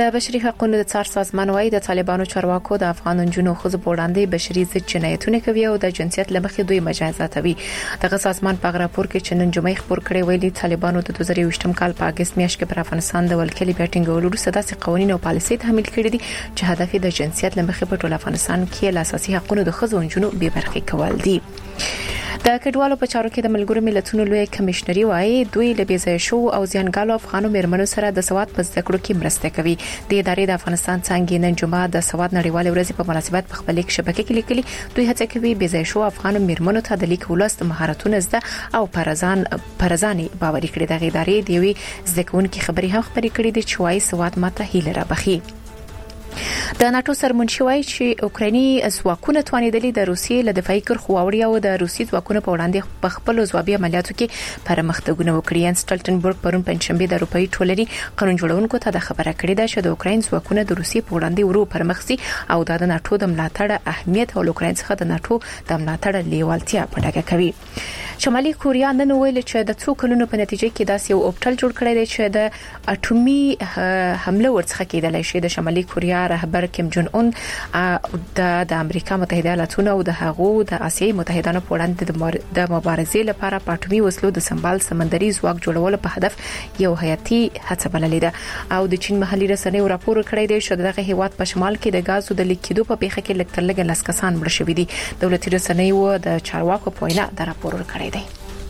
د بشري حقوقو د څار سازمان وايي د طالبانو چارواکو د افغان نجونو خو په وړاندې بشري ضد جنایتونه کوي او د جنسیت لمخې دوی مجازاتوي. دغه سازمان په راپور کې چې نن جمعې خبر کړی ویلي طالبانو د 2020 کال په اگست میاشت کې پر افغانستان د ولکلي بیټینګ وروسته داسې قوانين او پالیسي تحمیل کړي دي چې هدف د جنسیت لمخې په ټول افغانستان کې له اساسي حقوقو د ښځو نجونو بې برخې کول دي. د کډوالو په چارو کې د ملګرو ملتونو لوی کمشنري وايي دوی له بېځایه شو او زیانګالو افغانو مېرمنو سره د سواد په زده کړو کې مرسته کوي. د ادارې د افغانستان څنګه نن جمعه د سواد نړیوال ورځ په مناسبت په خپل شبکې کې لیکلي دوی هڅه کوي بېځایه شو افغانو مېرمنو ته د لیک ولست مهارتونه زده او پرزاني باوري کړي. د ادارې د وی ځکهونکو خبري هم خبري کړي دي چې وايي سواد ماته هیله را بخي. د ناتو سرمنشي وايي چې اوکرایني ځواکونه توانیدلي د روسیې له دفاعي کرښو وړي او د روسي ځواکونو په وړاندې په خپل ځوابي عملیاتو کې پرمختګونه وکړي. ان سټلټنبرګ پرون پنځشنبه د اروپאי ټولنې قانون جوړونکو ته د خبره کړې ده چې د اوکراین ځواکونه د روسیې په وړاندې ورو پرمخسي او د ناتو د ملاتړ اهمیت او اوکراین څخه د ناتو د ملاتړ لیوالتیا په ډاګه کوي. شمالي کوریا نن ویل چې د څو کلونو په نتیجه کې داسې یو اپټل جوړ کړی دی چې د اټومي حمله ورڅخه کېدلای شي. د شمالي کوریا رهبر کیم جون اون د امریکا متحده ایالاتونو او د هغو د آسیایي متحدانو په وړاندې د مبارزې لپاره په اټومي وسلو د سمبال سمندري ځواک جوړولو په هدف یو حیاتي هڅه بللې ده. او د چین محلي رسنیو راپور کړی دی چې دغه هیواد په شمال کې د غازو د لیکیدو په پیښه کې لکټر لګ لاس کسان مړ شوي دي. دولتي رسنیو د چارواکو په وینا دا راپور کړی دی.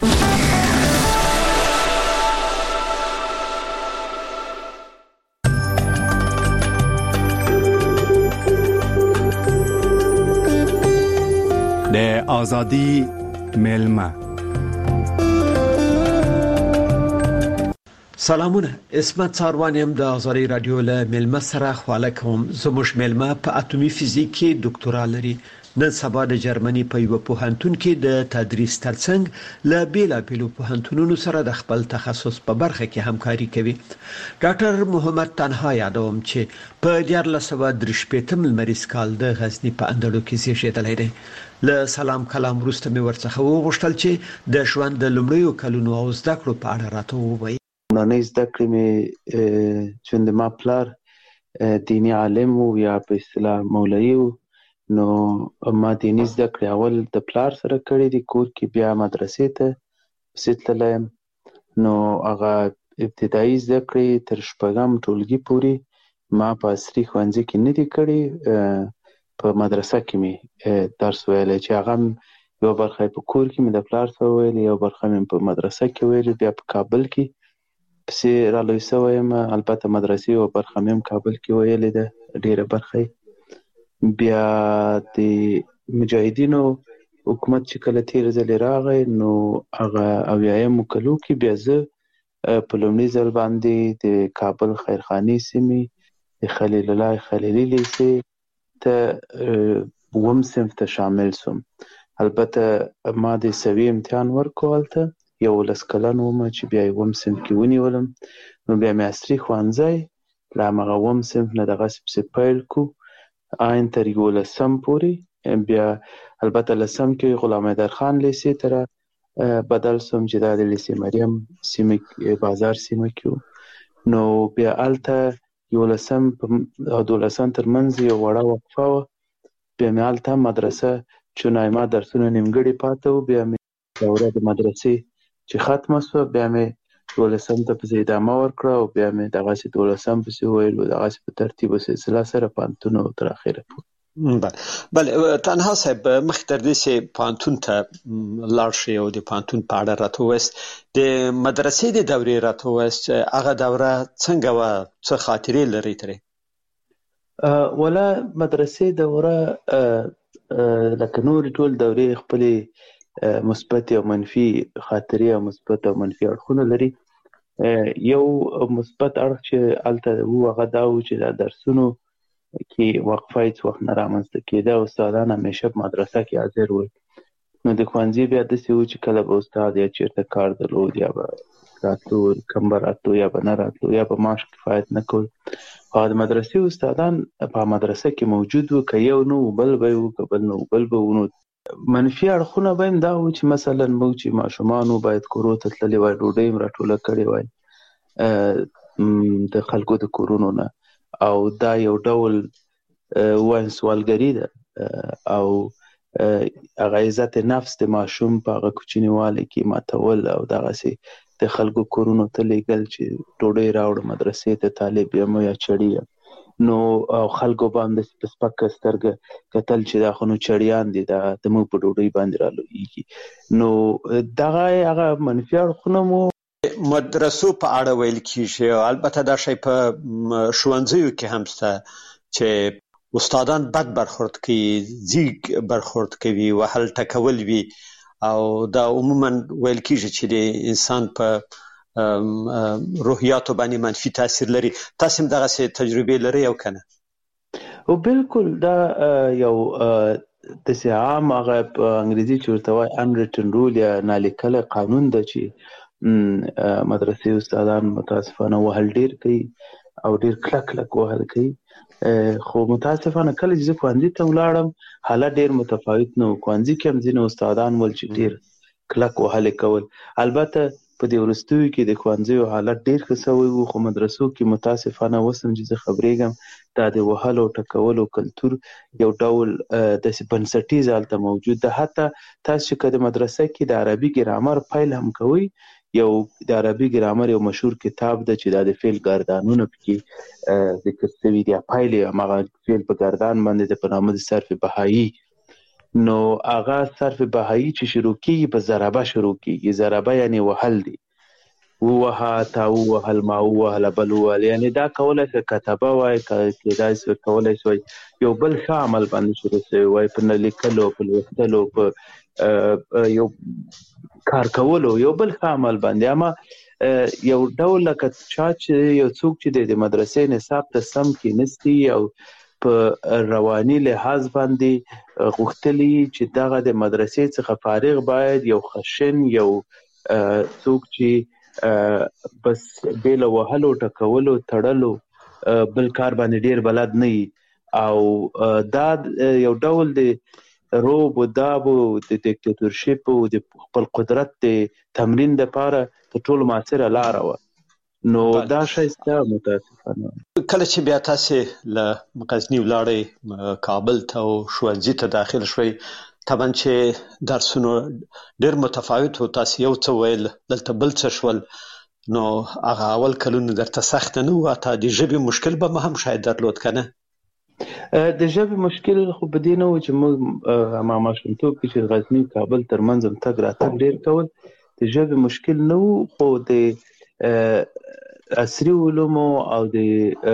د آزادی میلمه سلامونه، اسمت ساروانیم د آزادی رادیو له میلمه سره خواله کوم. زموږ میلمه په اټومي فزیک کې ډاکټورا لري. نن سبا د جرمني په یو پوهنتون کې د تدریس ترڅنګ له بیلابیلو پوهنتونونو سره د خپل تخصص په برخه کې همکاري کوي. ډاکټر محمد تنها یادوم چې په 1983 لمریز کال د غزنی په اندړو کې زیږیدلی دی. له سلام کلام وروسته مې ورڅخه وغوښتل چې د ژوند د لومړیو کلونو او زده کړو په اړه راته ووایي. نانې زده کړې مې چې د ما پلار دیني عالم و یا په اصطلاح مولوي و، نو ما دیني زده کړې اول د پلار سره کړې دي کور کې، بیا مدرسې ته پسې تللی یم. نو هغه ابتدایي زده کړې تر 6م ټولګي پورې ما په عصري ښوونځي کې نه دي کړې، په مدرسه کې مې درس ویلی چې هغه یو برخه په کور کې مې د پلار سره ویلې، یو برخه مې په مدرسه کې ویلې، بیا په کابل کې پسې را لوی شوی یم. البته مدرسې یو برخه مې هم کابل کې ویلې ده، ډېره برخه. بیا د مجاهدینو حکومت چې کله تیر ځلې راغی نو هغه 80مو کلو کې بیا زه په لومړي ځل باندې د کابل خیرخانې سیمې د خلیل الله خلیلي لیسې ته 9م صنف ته شامل سوم. البته ما د سوي امتحان ورکړو هلته، 11 کلن وم چې بیا 9م صنف کې ونیولم. نو بیا مې عصري ښوونځی له همغه 9م صنف نه دغسې پسې پیل کړو عین تر 11م پورې. بیا البته 10م کې غلام حیدرخان لیسې ته را بدل سوم چې دا د لیسې مریم سیمه بازار سیمه کې و. نو بیا هلته 11م او 12م تر منځ یو وړه وقفه وه. بیا مې هلته مدرسه چونای ما درسونه نیمګړي پاته و، بیا مې دوره د مدرسې چې ختمه سوه بیا مې 12م ته پسې ادامه ورکړه او بیا مې دغسې 12م پسې وویل، دغسې په ترتیب و سلسله سره پوهنتون او تر اخره پورې. بله تنها صاحب مخکې تر دې چې پوهنتون ته لاړ شئ او د پوهنتون په اړه راته ووایاست، د مدرسې د دورې راته ووایاست چې هغه دوره څنګه وه، څه خاطرې لرئ ترې؟ ولا مدرسې دوره لکه نورې ټول دورې خپلې مثبت او منفي خاطرې او مثبت او منفي اړخونه لري. یو مثبت اړخ چې هلته و هغه دا و چې د درسونو کې وقفه هیڅ وخت نه رامنځته کېده. استادان همیشه په مدرسه کې حاضر ول. نو د ښوونځي بیا داسې و چې کله به استاد یا چېرته کار درلود یا به راتلو، کم به راتلو یا به نه راتلو یا به معاش کفایت نه کول. او د مدرسې استادان په مدرسه کې موجود و، که یو نه و بل به و، که بل نه و بل به و. نو منفي اړخونه به هم دا و چې مثلا موږ چې ماشومان و باید کورو ته تللي وای، ډوډۍ هم راټوله کړې وای د خلکو د کورونو نه، او دا یو ډول وایم سوالګري ده او هغه عزت نفس د ماشوم په هغه کوچنیوالي کې ماتول او دغسې د خلکو کورونو ته لیږل چې ډوډۍ راوړه مدرسې ته طالب یم یا چړي یم نو خلکو باندې په سپکه سترګه کتل چې دا خو نو چړیان دي دا زموږ په ډوډۍ باندې رالویږي نو دغه هغه منفي اړخونه مو مدرسو په اړه ویل کیږي او البته دا شی په ښوونځیو کې هم شته چې استادان بد برخورد کوي زیږ برخورد کوي وهل ټکول وي او دا عموما ویل کیږي چې د انسان په روحیاتو باندې منفي تاثیر لري تاسو هم دغه تجربه لرئ او کنه او بالکل دا یو داسې عام هغه په انګریزي چې ورته وایي unwritten rule یا نالیکلی قانون ده چې مدرسې استادان متاسفانه وهل ډیر کوي او ډیر کلک وهل کوي خو متاسفانه کله چې زه ښوونځي ته ولاړم حالت ډیر متفاوت نه و ښوونځي کې هم ځینې استادان ول چې ډیر کلک وهلې کول البته په دې وروستیو کې د ښوونځیو حالت ډیر ښه سوی و خو مدرسو کې متاسفانه اوس هم چې زه خبرېږم دا د وهلو ټکولو کلتور یو ډول داسې بنسټیز هلته موجود ده حتی تاسو چې که د مدرسه کې د عربي ګرامر پیل هم کوئ یو د عربي ګرامر یو مشهور کتاب ده چې دا د فعل ګردانونه پکې ذکر شوي دي پیل یې هماغه فعل په ګردان باندې د په نامه د صرف بهایي نو هغه صرف بهایي چې شروع کېږي په ضربه شروع کېږي ضربه یعنې وهل دي ووهه تا ووهل ما ووهله بل ووهل یعنې دا کولی شي کتبه وای کېدای شي کولی شي یو بل ښه عمل باندې شروع شوی وای په نه لیکلو په لوستلو په یو کار کولو یو بل ښه عمل باندې اما یو ډول لکه چا چې یو څوک چې د مدرسې نصاب ته سم کېنستی او په رواني لحاظ باندې غوښتلي چې دغه د مدرسې څخه فارغ باید یو خشن یو څوک چې بس بې له وهلو ټکولو تړلو بل کار باندې ډیر بلد نه وي او دا یو ډول د روب و داب و د دیکتاتورشپ و د خپل قدرت د تمرین دپاره تر ټولو مؤثره لاره وه نو دا شی شته متاسفانه کله چې بیا تاسې له غزني ولاړئ کابل ته او ښوونځي ته داخل شوئ طبعا چې درسونه ډېر متفاوت و تاسې یو څه ویل دلته بل څه شول نو هغه اول کلونه درته سخته نه وه حتی د ژبې مشکل به هم شاید درلود که نه د ژبې مشکل خو په دې نه و چې موږ هما ماشومتوب کې چې غزني کابل ترمنځ هم تګ راتګ ډېر کول د ژبې مشکل نه و خو د عصري علومو او د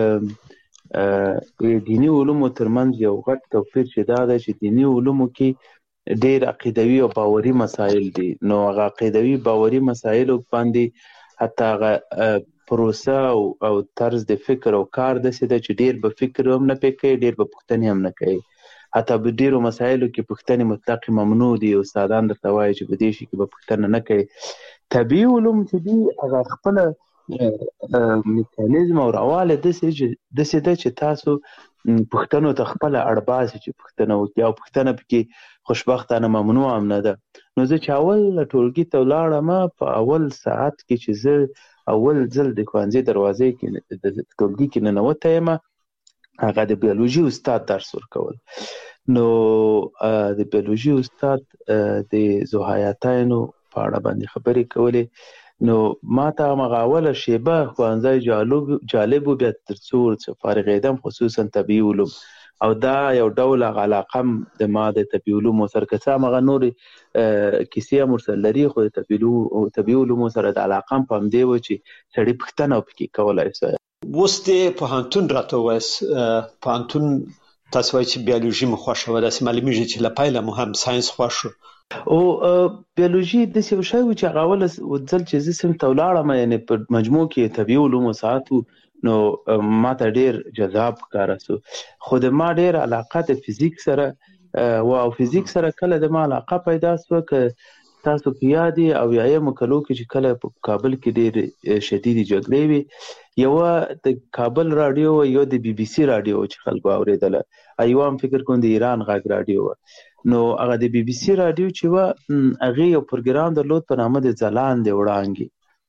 دیني علومو ترمنځ یو غټ توپیر چې دا ده چې دیني علومو کې ډېر عقیدوي او باوري مسایل دي نو هغه عقیدوي باوري مسایلو باندې حتی هغه پروسه او طرز د فکر او کار داسې ده چې ډېر به فکر هم نه پې کوي ډېر به پوښتنې هم نه کوي حتی په ډېرو مسایلو کې پوښتنې مطلق ممنوع دي استادان درته وایي چې په دې شي کې به پوښتنه نه کوي طبیعي علوم چې دي هغه خپله میکانیزم او رواله داسې ده چې تاسو پوښتنو ته خپله اړ باسي چې پوښتنه وکړي او پوښتنه پکې خوشبختانه ممنوع هم نه ده نو زه چې اول ټولګي ته ولاړم په اول ساعت کې چې زه اول ځل د ښوونځي دروازې کې د ټولګي کې ننوتی یم هغه د بیولوژي استاد درس ورکول نو د بیولوژي استاد د ذوحیاتینو په اړه باندې خبرې کولې نو ما ته هماغه اوله شیبه ښوونځی جالب و بیا تر څو فارغېدم خصوصا طبیعي علوم او دا یو ډول هغه علاقه هم د ما د طبیعي علومو سره که څه هماغه نورې کیسې هم ورسره لري خو د طبیعي علومو سره د علاقه هم په همدې و چې سړي پوښتنه پکې کولی شي اوس د پوهنتون راته ووایاست پوهنتون تاسو وایئ چې بیولوژي مو خوښه وه داسې معلومېږي چې له پیله مو هم ساینس خوښ شو او بیولوژي داسې یو شی و چې هغه اوله ځل چې زه صنف ته ولاړم یعنې په مجموع کې طبیعي علومو ساعت و نو ما ته ډېر جذاب ښکاره سو خو د ما ډېر علاقه د فزیک سره او فزیک سره کله د ما علاقه پیدا سوه که تاسو په یاد یې اویایمو کلو کې چې کله په کابل کې ډېرې شدیدې جګړې وې یوه د کابل راډیو وه یو د بي بي سي راډیو چې خلکو اورېدله یوه هم فکر کوم د ایران غږ راډیو وه نو هغه د بي بي سي راډیو چې وه هغې یو پروګرام درلود په نامه د ځلاندې وړانګې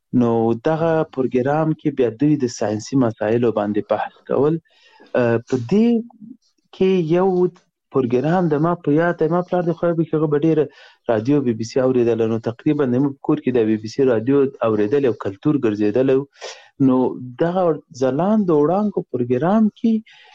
نو دغه پروګرام کې بیا دوی د ساينسي مسایلو باندې بحث کول. په دې کې یو پروګرام د ما په یاد ما پلار د خو به هغه ډیره رادیو بي بي سي اوریدل، نو تقریبا د کور کې د بي بي سي رادیو اوریدل او کلچر ګرځیدل. نو دغه ځلاند وړاندو پروګرام کې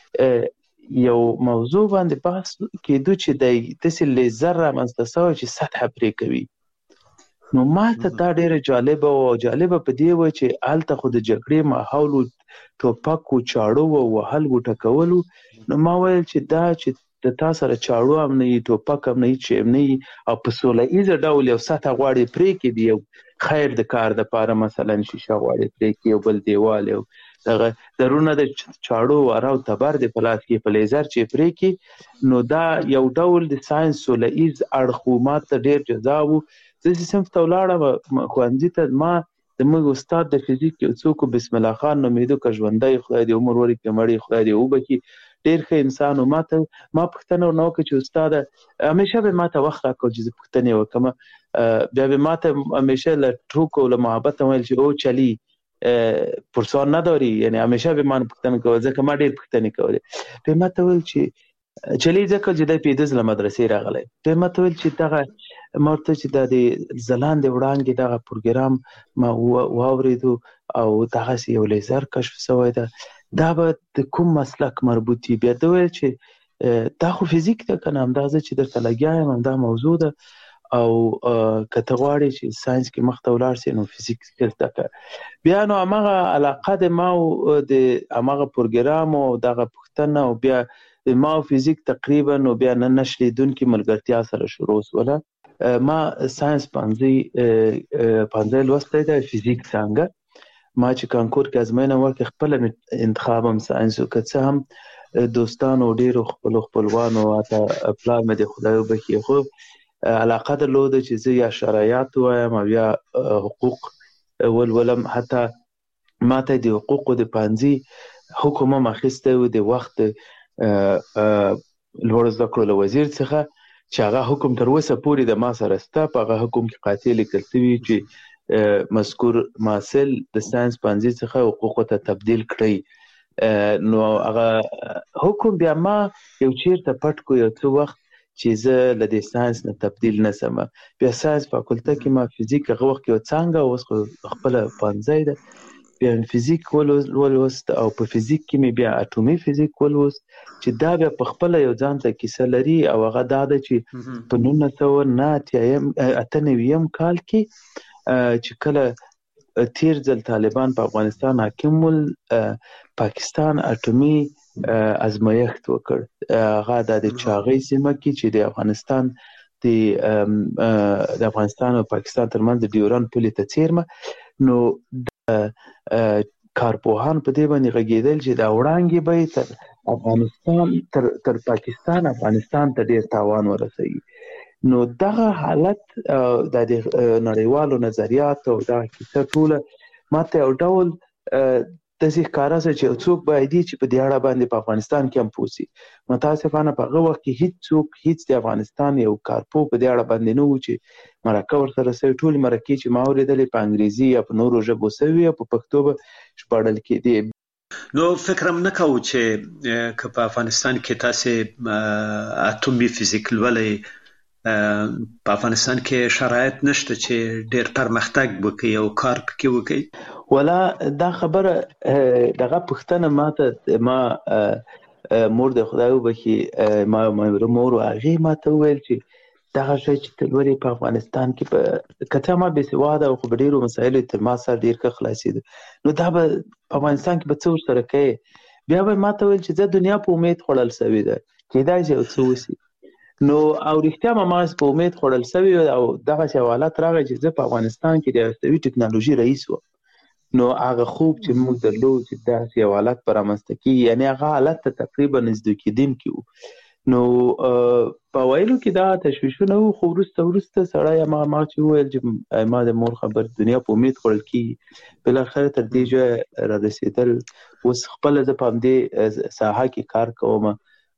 یو موضوع باندې بحث کېدو چې د لیزر رامنځته شوی چې سطح پرې کوي. نو ما ته دا ډیره جالبه په دې و چې هلته خو د جګړې ماحول ټوپک او چاړو او وهل ګټکولو. نو ما ویل چې دا چې د تاسو سره چاړو هم نه ټوپک هم نه چې نه او په سوله ایزه ډول یو سطح غواړي پرې کې دی یو خیر د کار د پاره مثلا شیشه غواړي پرې کې یو بل دیوال یو دغه درونه د چاړو وراو تبر د پلاس کې په لیزر چې پرې کې. نو دا یو ډول د ساينس سوله ایز اړخومات ډیر جذاب. زه سم ته ولاړم خوانځي ته ما د موږ استاد د فزیک یو څوک بسم الله خان نومیدو که ژوندۍ خدای دې عمر ورکړي مړی خدای دې وبخي ډیر ښه انسان. او ما پوښتنه ورنه وکړه چې استاد همیشه به ما ته وخت راکړ چې زه پوښتنې وکړم. بیا به ما ته همیشه له ټوکو له محبت ویل چې او چلی پرسان نداری، یعنی همیشه به ما پوښتنه کول ځکه ما ډیر پوښتنې کولې. به ما ته ویل چې چلی ځکه چې د پیدز له مدرسې راغلی. به ما ته ویل چې دغه مرته چې د ځلاند وړاندې دغه پروګرام ما واوریدو او دغه یو لیزر کشف شوی ده، دا به د کوم مسلک مربوطي. بیا دا ویل چې دا خو فزیک ده کنه، همدغه چې درته لګیا یم همدا موضوع ده او کته غواړي چې ساينس کې مخ ته ولاړ شي نو فزیک کې زده کړه. بیا نو هغه علاقه د ما او د هغه پروګرام او دغه پښتنه او بیا ما فزیک تقریبا نو بیا نن نشلیدونکو ملګرتیا سره شروع وسوله. ما ساينس پنځه لوسته ده فزیک څنګه ما چې کانکور کې ازموینه ورکړه خپل انتخابم ساينس او که څه هم دوستانو ډیرو خپلوانو اته پلان مې د خدای وبخي خو علاقه درلوده چې زه یا شرایط وایم او یا حقوق ولولم. حتی ماته د حقوقو د پانځي حکم مخسته و د وخت لوړ زده کړو وزیر څخه چې هغه حکم تر اوسه پورې د ما سره ستا په هغه حکم کې قاطع لیکل شوی چې مذکور ماسل د ساينس پانځي څخه حقوقو ته تبدیل کړی. نو هغه حکم بیا ما یو چیرته پټ کو یو څو وخت چې زه له دې ساينس نه تبدیل نسم. بیا ساينس فاکولټه کې ما فزیک هغه وخت یو څنګه اوس خپل پانځي ده بیا فزیک ولوست او په فزیک کې مې بیا اټومي فزیک ولوست چې دا بیا په خپل یو ځان ته کیسه لري او هغه دا ده چې په 1998 کال کې چې کله تیر ځل طالبان په افغانستان حاکم ول پاکستان اټومي ازمایښت وکړ. هغه د چاغې سیمه کې چې د افغانستان د افغانستان او پاکستان ترمنځ د ډیورن پولې ته څیرمه. نو کارپوهان په دې باندې غږیدل چې دا وړاندې به تر افغانستان تر پاکستان افغانستان ته ډیر تاوان ورسوي. نو دغه حالت د نړیوالو نظریات او دا کیسه ټوله ماته یو ډول داسې ښکاره شوه چې څوک باید چې په دې اړه باندې په افغانستان کې هم پوه شي. متاسفانه په هغه وخت کې هیڅ د افغانستان یو کارپو په دې اړه باندې نه و چې مرکه ورسره شوې. ټولې مرکې چې ما اورېدلې په انګریزي یا په نورو ژبو شوې او په پښتو به ژباړل کېدې. نو فکر هم نه کوو چې که په افغانستان کې تاسې اټومي فزیک لولئ په افغانستان کې شرایط نشته چې ډېر پرمختګ وکړي او کار پکې وکړي. ولا دا خبره دغه پښتنه ماته ما مور د خدای وبخي ما مور هغه ماته ویل چې دغه شی چې تلوري په افغانستان کې په کته ما به سواده او خبريرو مسایل تر ما سره ډیر ښه خلاصید. نو دا به په افغانستان کې به څه سره کوي. بیا به ماته ویل چې د دنیا په امید خړل سوي ده کېدای شي او څه وسی. نو او رښتیا ما په امید خړل سوي او دغه حوالات راغی چې په افغانستان کې د استوي ټکنالوژي رئیس و. نو هغه خوب چې موږ درلود چې داسې حوالات پرامسته کی یعنی هغه حالت تقریبا نزدې کېدیم کیو. نو په وایلو کې دا تشویشونه خو ورسته سړی ما چې ویل چې ما د مور خبر دنیا په امید خړل کی بل اخر تر دې را رسیدل. اوس خپل د پام دې ساحه کې کار کوم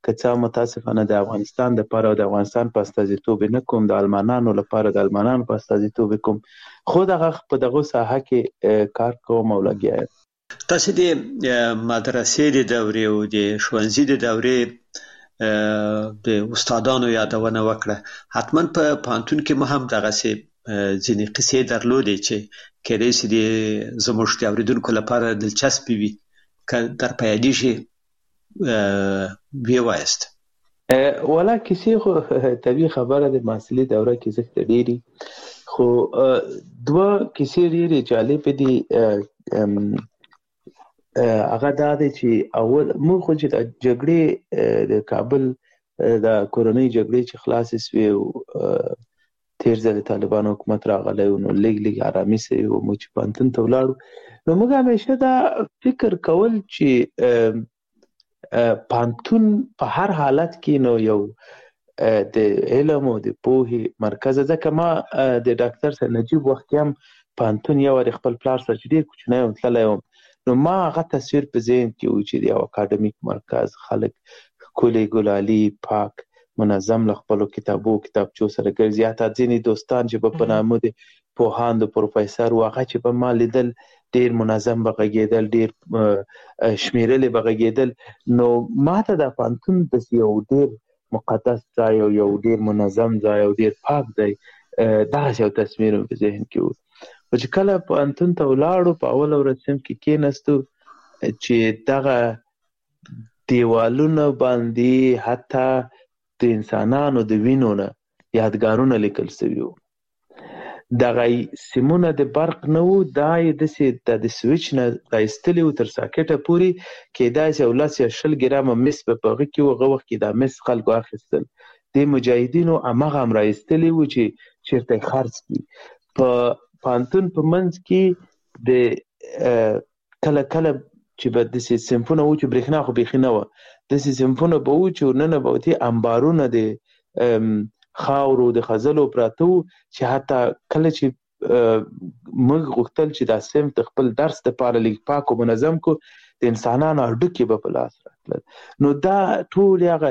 که څه متاسفانه د افغانستان دپاره او د افغانستان په استازیتوب نه کوم، د المانانو لپاره د المانانو په استازیتوب کوم، خو په دغه ساحه کې کار کوم او لګیا یم. تاسو د مدرسې د دورې او د ښوونځي د دورې د استادانو یادونه وکړه. حتما په پوهنتون کې مو هم دغسې ځینې قصې درلودې چې کېدای شي زموږ د اورېدونکو لپاره دلچسپې وي، که در په یادېږي ویې وایاست. والا کیسې خو طبیعي خبره ده، محصلي دوره کې زښته ډېري، خو دوه کیسې ډېرې جالبې دي. هغه دا دی چې اول موږ خو چې د جګړې د کابل د کورنۍ جګړې چې خلاصې سوې او تېر ځل طالبان حکومت راغلی و، نو لږ آرامي سوې و، موږ چې پوهنتون ته ولاړو، نو موږ همیشه دا فکر کول چې پوهنتون په هر حالت کې نو یو د علم او د پوهې مرکز. ځکه ما د ډاکټر صاحب نجیب وخت هم پوهنتون یو وارې خپل پلار سره چې ډېر کوچنی وم تللی وم، نو ما هغه تصویر په ذهن کې و چې د یو اکاډمیک مرکز، خلک ښکلي ګلالي پاک منظم له خپلو کتابچو سره ګرځي. حتی ځینې دوستان چې به په نامه د پوهاند و پروفیسر و، هغه چې به ما لیدل ډېر منظم به غږېدل، ډېر شمېرلې به غږېدل. نو ما ته د پوهنتون داسې یو ډېر مقدس ځای او یو ډېر منظم ځای او ډېر پاک ځای، دغسې یو تصویر مې په ذهن کې و. خو چې کله پوهنتون ته ولاړو، په اوله ورځ صنف کې کېناستو، چې دغه دیوالونه باندې حتی د انسانانو د وینو نه یادګارونه لیکل سوي وو. دغه سیمونه د برق نه وو، دا یې داسې د سویچ نه رایستلي وو تر ساکټه پورې، کېدای شي 10 یا 20 ګرامه مس به په هغه کې وو. هغه وخت کې دا مس خلکو اخیستل، د مجاهدینو هماغه هم رایستلي وو چې چېرته یې خرڅ کړي. په پوهنتون په منځ کې د کله کله چې به داسې صنفونه وو چې برېښنا خو بیخي نه وه، داسې صنفونه به وو چې ورننه به وتې انبارونه د خاورو د خځلو پراته وو، چې حتی کله چې موږ غوښتل چې دا صنف د خپل درس دپاره لږ پاک او منظم کو، د انسانانو هډوکي به په لاس راتلل. نو دا ټول هغه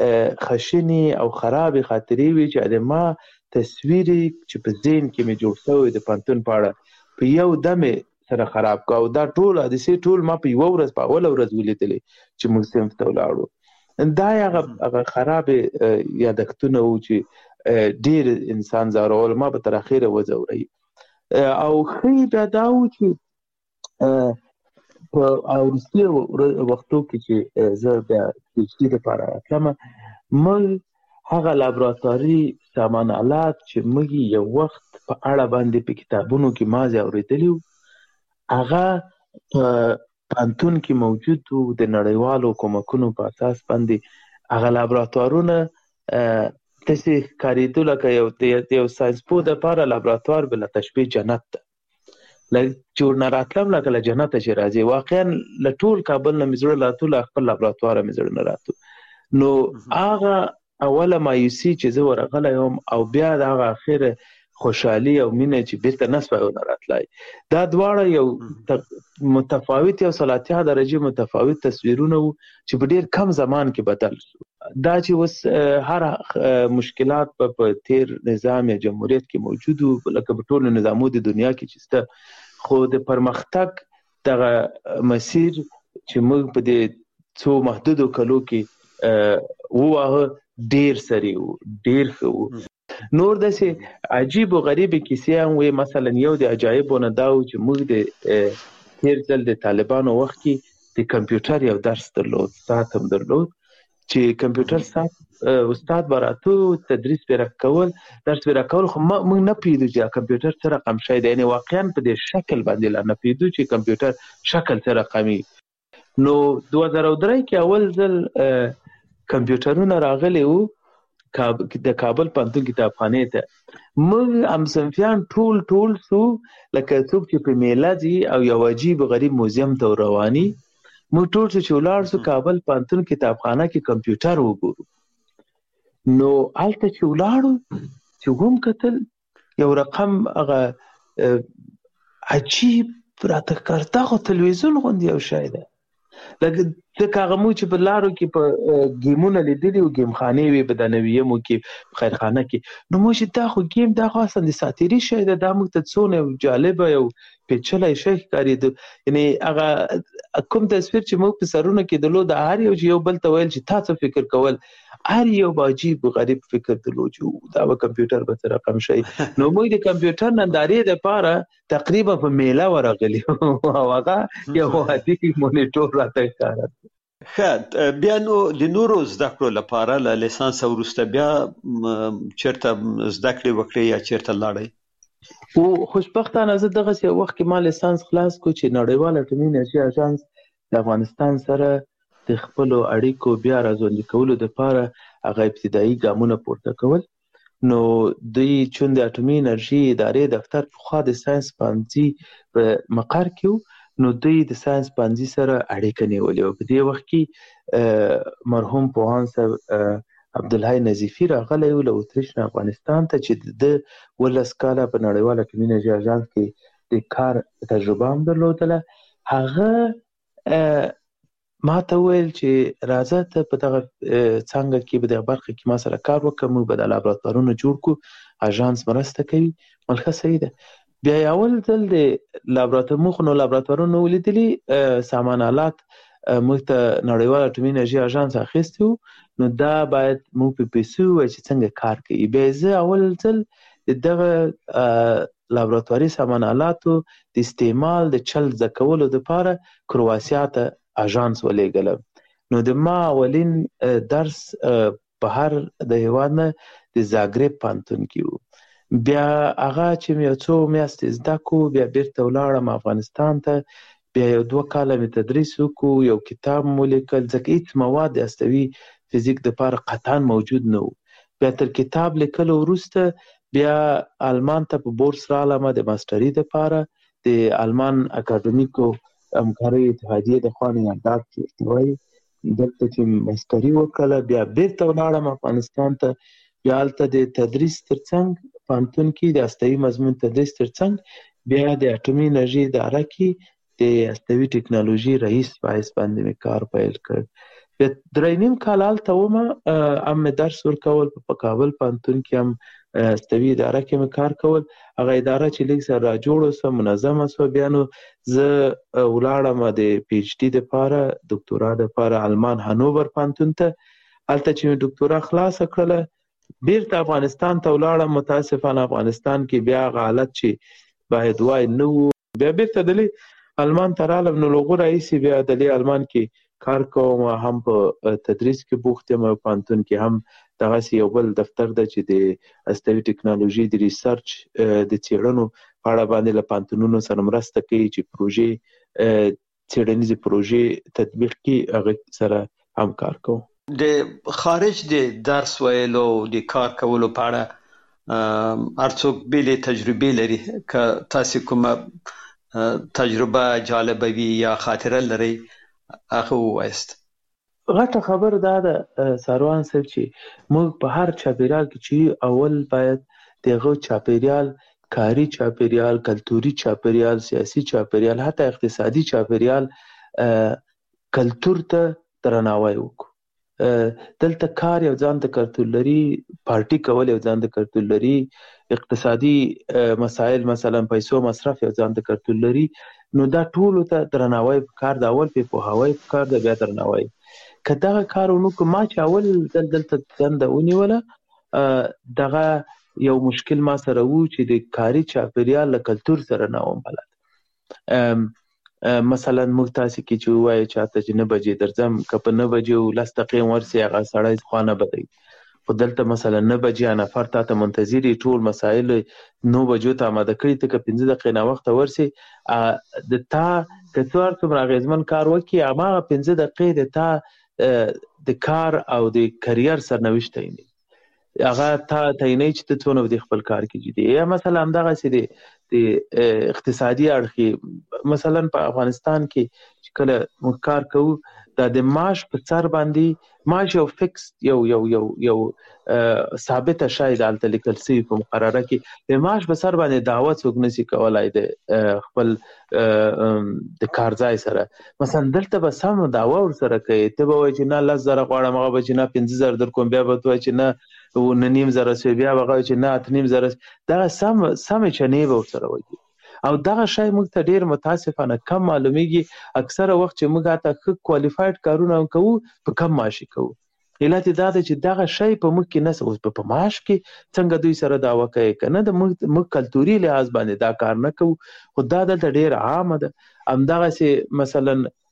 خشنې او خرابې خاطرې وي چې د ما تصویر چې په ذهن کې مې جوړ شوی د پوهنتون په اړه په یو دم سره خراب کړ. او دا ټول حادثې ټول ما په یوه ورځ، په اوله ورځ ولیدلې چې موږ صنف ته ولاړو. دا هغه خرابې یادښتونه وو چې ډېر انسان ځورول، ما به تر اخره وځوروي. او ښه بیا دا وو چې په وروستي وختو کې چې زه بیا پی ایچ ډي دپاره راتلم، موږ هغه لابراتواري سامان آلات چې موږ یو وخت په اړه باندې په کتابونو کې مازې اورېدلي وو، هغه په پوهنتون کې موجود وو. د نړیوالو کومکونو په اساس باندې هغه لابراتوارونه داسې ښکارېدو لکه د یو ساینسپوه دپاره لابراتوار بله تشبیه جنت ده، چې ورنه راتلم لکه له جنته چې راځي. واقعا له ټول کابل نه مې زړه راتلو، له خپل لابراتواره مې زړه نه راتلو. نو هغه اوله مایوسي چې زه ورغلی وم، او بیا د هغه اخره خوشحالي او مینه چې بیرته نه سوی ونه راتلی، دا دواړه یو متفاوت، یو 30 درجې متفاوت تصویرونه وو چې په ډېر کم زمان کې بدل شو. دا چې اوس هر مشکلات په تیر نظام یا جمهوریت کې موجود وو، لکه په ټولو نظامو د دنیا کې چې شته، خو د پرمختګ دغه مسیر چې موږ په دې څو محدودو کلو کې وواهه ډېر سری وو، ډېر ښه وو. نور داسې عجیب و غریبې کیسې هم وې. مثلا یو د عجایبو نه دا و چې موږ د تېر ځل د طالبانو وخت کې د کمپیوټر یو درس درلود، ساعت هم درلود، چې کمپیوټر ساعت استاد به راته تدریس به راکول، درس به راکول، خو موږ نه پوهېدو چې کمپیوټر څه رقم شی دی، یعنې واقعا په دې شکل باندې لا نه پوهېدو چې کمپیوټر شکل څه رقمي. نو 2003 کې اول ځل کمپیوټرونه راغلي وو د کابل پوهنتون کتابخانې ته. موږ همصنفیان ټول سو لکه څوک چې په میله ځي او یو عجیب غریب موزیم ته رواني. موږ ټول چې ولاړ سو کابل پوهنتون کتابخانه کې کمپیوټر وګورو. نو هلته چې ولاړو چې هم کتل یو رقم هغه عجیب راته ښکارېده، خو تلویزیون غوندې یو شی ده. لکه کاغمو چې په لارو کې په گیمونه لیدلی او گیم خانه وي په دنویه مو کې خیرخانه کې نو مو چې دا خو گیم دا خو اصلا د ساتيري شي دا موږ ته څونه جالبه یو پیچلې شي ښکاري یعنی هغه کوم تصویر چې موږ په سرونه کې دلو د هر یو بل ته ویل چې تاسو فکر کول هر یو عجیب غریب فکر دلو چې دا به کمپیوټر به رقم شي نو موږ د کمپیوټر نندارې د پاره تقریبا په میله ورغلی او هغه یو عادي مونیټور راته ښکارا بیا نو د نورو زده کړو لپاره له لیسانس وروسته بیا چیرته زده کړې وکړې یا چیرته لاړې؟ او خوشبختانه زه دغه وخت کې ما لیسانس خلاص کو چې نړیوال اټومي انرژي اژانس د افغانستان سره د خپل اړیکو بیا راځوندي کولو لپاره هغه ابتدایي ګامونه پورته کول نو دوی چون د اټومي انرژي ادارې دفتر په خوا د ساينس پوهنځي په مقر کې نو دوی د ساينس پوهنځي سره اړیکه نیولې او په دې وخت کې مرحوم پوهان صاحب عبدالحی نظیفی راغلی و له اتریش نه افغانستان ته چې د ولس کاله په نړیواله اټومي انرژي اژانس کې د کار تجربه هم درلودله هغه ما ته ویل چې راځه ته په دغه څنګه کې په دغه برخه کې ما سره کار وکړه موږ به د لابراتوارونو جوړ کړو اژانس مرسته کوي ملخص صحیح ده بیا اول ځل د لابراتوارونو ولیدلی سامان آلات موږ ته نړیوال اټومي انرژي اژانس اخیستی نو دا باید موږ په پیسو چې څنګه کار کوي بیا زه اول ځل دغه لابراتواري سامان آلاتو د استعمال د چل زکولو لپاره کرواسیا ته اژانس ولېږلم نو د ما اولین درس بهر د هیواد نه د زاګرب پانتون کې و بیا هغه چې یو څو میاشتې زده کو بیا بیرته ولاړم افغانستان ته بیا یو 2 کاله مې تدریس وکړو یو کتاب مو لیکل ځکه هیڅ مواد هستوي فزیک دپاره قطعا موجود نه و بیا تر کتاب لیکلو وروسته بیا آلمان ته په بورس رالم د ماسټري دپاره د آلمان اکاډمیکو همکارۍ اتحادیې د خوا نه یاداښت چې وایي دلته چې ماسټري وکړله بیا بیرته ولاړم افغانستان ته بیا هلته د تدریس ترڅنګ پانتون کې د هستوي مضمون تدریس ترڅنګ بیا د اټومي انرژي اداره کې د هستوي ټکنالوژي رئیس په حیث باندې مې کار پیل کړ بیا 3.5 کال هلته وم هم مې درس ورکول په کابل پانتون کې هم هستوي اداره کې مې کار کول هغه اداره چې لږ سره راجوړه سوه منظمه سوه بیا نو زه ولاړم د پی ایچ ډي دپاره دکتورا دپاره آلمان هانوور پانتون ته هلته چې مې دکتورا خلاصه کړله بیرته افغانستان ته ولاړم متاسفانه افغانستان کې بیا هغه حالت چې باید وای نه و بیا بیرته دلې آلمان ته رالم نو له هغو راهیسې بیا دلې آلمان کې کار کوم هم په تدریس کې بوخت یم او پانتون کې هم دغسې یو بل دفتر ده چې د هستوي ټکنالوژي د ریسرچ د څېړنو په اړه باندې له پانتونونو سره مرسته کوي چې پروژې څېړنیزې پروژې تطبیق کړي هغه سره هم کار کوم د خارج د درس ویلو د کار کولو په اړه هر څوک بیلې تجربې لري که تاسو کومه تجربه جالبه وي یا خاطره لري هغه ووایاست غټه خبر دا ده ساروان صاحب چې موږ په هر چاپیریال کې چې اول باید دغه چاپیریال کاری چاپیریال کلتوري چاپیریال سیاسي چاپیریال حتی اقتصادي چاپیریال کلتور ته درناوی وکړو دلته کار یو ځان ته کلتور لري پارټي کول یو ځان ته کلتور لري اقتصادي مسائل مثلا پیسو مصرف یو ځان ته کلتور لري نو دا ټول ته درناوی کار دا اول په پوهاوی کار دا بیا درناوی که دغه کارونو که ما چې اول دلته څنګه ونیوله دغه یو مشکل ما سره وو چې د کاري چاپیریال له کلتور سره نه وم بلد مثلا موږ تاسو کې چې وایي چې اته 9 بجې درځم که په 9 بجې 10 دقیقې ورسي هغه سړی خو نه بدوي خو دلته مثلا 9 بجې نفر ته منتظر ټول مسایل 9 بجو ته آماده کړي ته که 15 دقیقې نه وخت ورسي د تا کڅوار څومره اغیزمن کار وکړي هغه 15 دقیقې د تا د کار او د کرییر سرنوشت دی هغه تا تعینوي چې ته څونه د خپل کار کې جدي یا مثلا همدغسې د اقتصادي اړخ مثلا په افغانستان کې چې کله موږ کار کوو دا د معاش په سر باندې معاش یو فکس یو ثابت شای د الته لیکل سوی په مقرره کې د معاش په سر باندې دعوه څوک نشي کولای د خپل د کارځای سره. مثلا دلته به سم دعوه ور سره کوي، ته به وایي چې نه 10,000 غواړم، هغه به چې نه 15,000 در کوم، بیا به وایي چې نه 9,500 بیا به وایي چې نه 8,500. دا سم چنې به ور سره وایي او دغه شی موږ ته ډیر متاسفانه کم معلومیږي. اکثره وخت چې موږ هاته ښه کوالیفاید کارونه کوو په کم معاشي کوو. علت دا ده چې دغه شی په موږ کې نس اوس په معاش کې څنګه دوی سره دعوه کوي کنه د موږ کلتوري لحاظ باندې دا کار نه کوو، خو دا دلته ډیر عامه ده. همدغه سي مثلا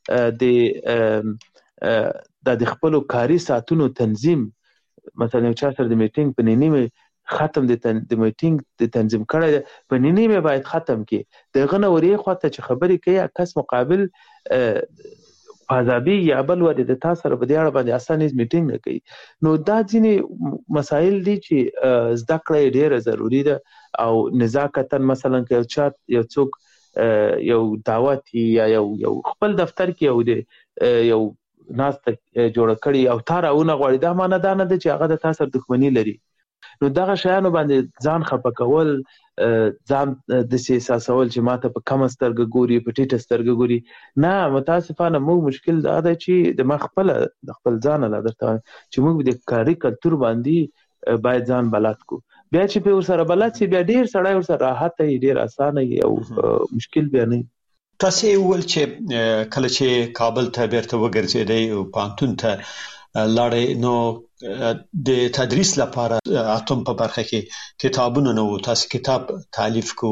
د خپل کاري ساعتونو تنظیم، مثلا یو چا سره د میټینګ په نیمه ختم د میټینګ د تنظیم کړی په نیمه باید ختم کی دغه نوري خواته چې خبرې کوي کس مقابل فاضابي یا بل ور د تاسو سره په دې اړه باندې اسانه میټینګ نه کوي. نو دا ځینې مسایل دي چې زده کړه ډیره ضروری ده او نزاکتن مثلا که یو څوک یو دعوت یا یو خپل دفتر کې یو ناس ته جوړ کړي او تاراونه غوړي دا معنی دا نه ده چې هغه د تاسو سره دښمنی لري. نو دغه شیانو باندې ځان خپه کول، ځان د احساسول چې ماته په کم سترګه ګوري په ټیټه سترګه ګوري، نه متاسفانه موږ مشکل دا ده چې د خپل ځان له درته چې موږ د کاري کلتور باندې باید ځان بلد کو. بیا چې په سره بلد شي بیا ډیر سړی ور سره راحت ای ډیر اسانه ای او مشکل بیا نه. تاسو ول چې کله چې کابل ته بیرته وګرځیدئ او پانتون ته لاړې نو د تدریس لپاره اتم په برخه کې کتابونه نو تاسو کتاب تالیف کو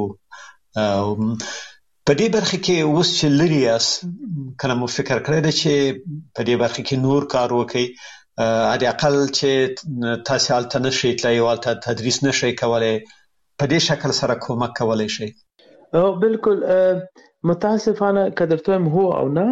په دې برخه کې اوس چې لري اس کله مو فکر کړی دی چې په دې برخه کې نور کار وکړي علي اقل چې تاسو الته نشئ تلای او الته تدریس نشئ کولای په دې شکل سره کومک کولای شي؟ بالکل متاسفانه قدرتوم هو او نه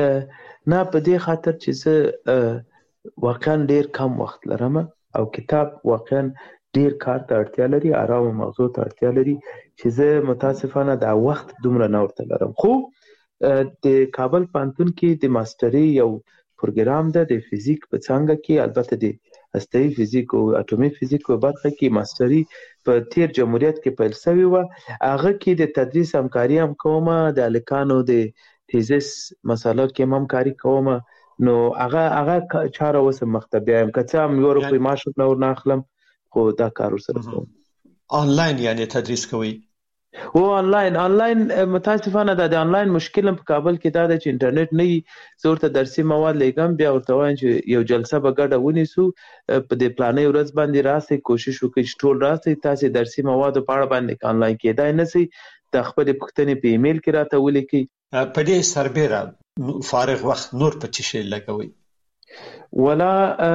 په دې خاطر چې زه واقعا ډیر کم وخت لرم او کتاب واقعا ډیر کار ته اړتیا لري، آرام موضوع ته اړتیا لري چې زه متاسفانه دا وخت دومره نه ورته لرم. خو د کابل پانتون کې د ماستري یو پروګرام ده د فزیک په څنګه کې، البته د هسته‌ایي فزیک او اټومي فزیک په برخه کې ماستري په تیر جمهوریت کې پیل شوی و. هغه کې د تدریس همکاري هم کوم، د الکانو د تیزس مسالو کې هم کاری کوم. نو هغه چاره وسه مختبه هم کته هم یو روپی معاش نور نه اخلم، خو دا کار سره کوم. آنلاین یعنی تدریس کوي؟ او آنلاین متاسفانه د آنلاین مشکل په کابل کې دا د انټرنیټ نه زورته درسي مواد لګم، بیا ورته وایم چې یو جلسه به ګډه ونیسو په دې پلانې ورځ باندې راسي کوشش وکړئ چې ټول راسي تاسو درسي مواد په اړه باندې آنلاین کېدای نه سي د خپل پښتنې په ایمیل کې راته ولیکي. په دې سربېره فارغ وخت نور په څه شي لګوي؟ ولا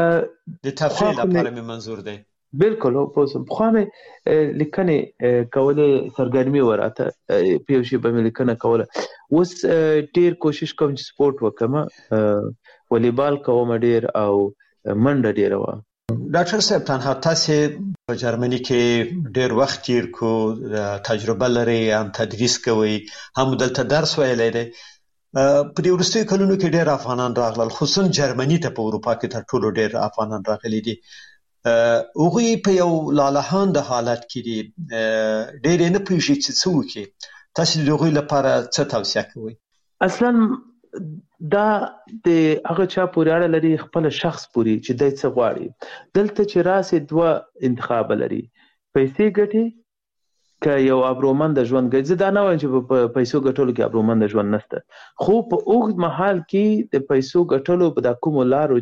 د تفریح لپاره مې منظور دی. بالکل په خو مې لیکنې کولې سرګرمي وراته په یو شی باندې لیکنه کوله. اوس ډیر کوشش کوم چې سپورت وکم، والیبال کوم ډیر او منډه ډیر و. ډاکټر صاحب تنها تاسو په جرمني کې ډیر وخت تیر کو، تجربه لري، هم تدریس کوي، هم دلته درس ویلی دی. په دې وروستیو کلونو کې ډیر افغانان راغلل، خصوصا جرمني ته په اروپا کې تر ټولو ډیر افغانان راغلي دي. هغوی په یو لالهانده حالت کې دي، ډیر نه پوهیږي چې څه وکړي. تاسو د هغوی لپاره څه توصیه کوئ؟ اصلا دا د هغه چا پورې اړه لري، خپل شخص پورې چې دای څه غواړي. دلته چې راسي دوه انتخاب لري، پیسې ګټي که یو ابرومند ژوند ګټي. زه دا نه وایم چې په پیسو ګټلو کې ابرومند ژوند نشته، خو په اوږد مهال کې د پیسو ګټلو په د کوم لارو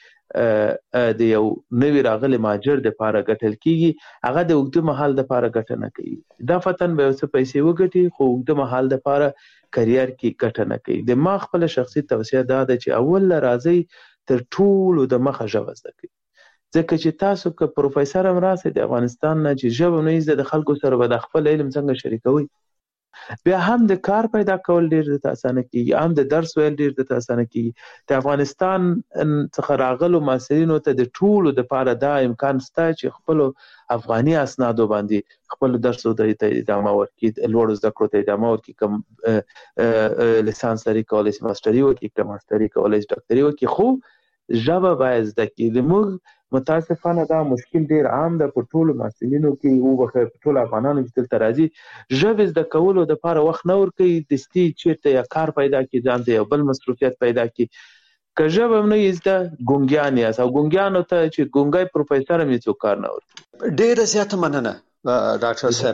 چې د یو نوی راغلي ماجر د پاره ګټل کیږي، هغه د اوږد مهال د پاره ګټه نه کوي. دا فتن به څه پیسې وګټي خو اوږد مهال د پاره کرییر کې ګټه نه کوي. د ما خپل شخصي توصیه دا ده چې اول راځي تر ټولو د مخه ژبه زده کړئ، ځکه چې تاسو که پروفیسور هم راسئ د افغانستان نه چې ژبه نه زده د خلکو سره به د خپل علم څنګه شریکوي. بیا هم د کار پیدا کول ډیر د اسانه کیږي، هم د درس ویل ډیر د اسانه کیږي. د افغانستان څخه راغلو محصلینو ته د ټولو د پاره دا امکان شته چې خپل افغاني اسنادو باندې خپل درسو ته ادامه ورکړي، لوړ زده کړو ته ادامه ورکړي، کوم لیسانس لري کولای شي ماستري وکړي، کوم ماستري کولای شي ډاکټري وکړي، خو ژبه باید زده کړي. موږ متاسفانه دا مشکل ډیر عام ده په ټولو محصلینو کې، او په ټولو افغانانو چې دلته راځي ژبه زده کولو د لپاره وخت نه ورکوي، دستي چیرته یا کار پیدا کړي، ځان ته یو بل مصروفیت پیدا کړي. که ژبه نه یې زده ګونګیان یاست، او ګونګیانو ته چې ګونګی پروفیسر هم هیڅوک کار نه ورکوي. ډیره زیاته مننه ډاکټر صاحب.